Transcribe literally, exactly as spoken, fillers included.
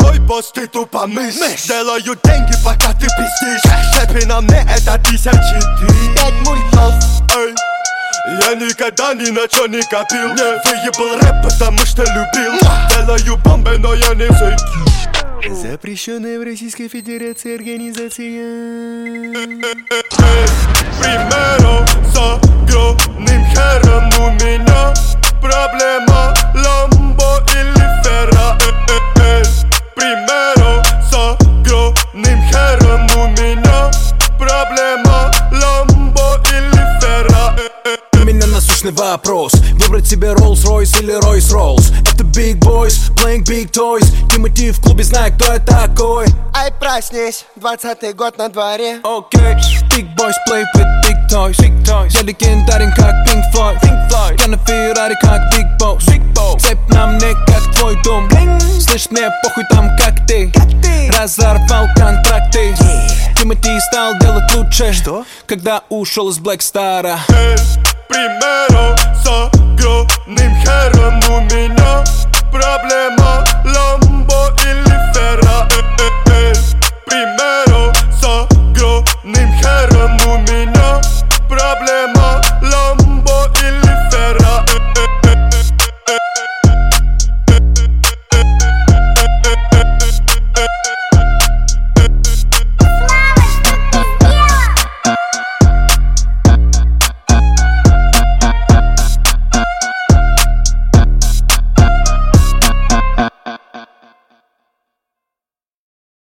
Мой босс, ты тупо мышь. Делаю деньги, пока ты пиздишь. Шепи на мне, это тысячи три. Пять мультов. Эй, я никогда ни на чё не копил. Выебал рэп, потому что любил. Делаю бомбы, но я не фейк. Запрещенная в Российской Федерации организация. Примеру с огромным хером у меня проблема Ламбо или Ферра. Примеру с огромным хером у меня проблема Ламбо или Ферра. У меня насущный вопрос: выбрать себе Rolls-Royce или Royce-Rolls? Это Big Boys, playing big toys. Тимати в клубе, знай, кто я такой. Ай, проснись, двадцатый год на дворе. Окей, okay. Big Boys play with big toys, big toys. Я легендарен, как Pink Floyd, Pink Floyd. Я на Феррари, как Big Boss, Big Boss. Цепь на мне, как твой дом. Bling. Слышь, мне похуй там, как ты, как ты. Разорвал контракты, yeah. Тимати стал делать лучше. Что? Когда ушел из Black Star'а. Примеру с огромным хером у меня проблема Ламбо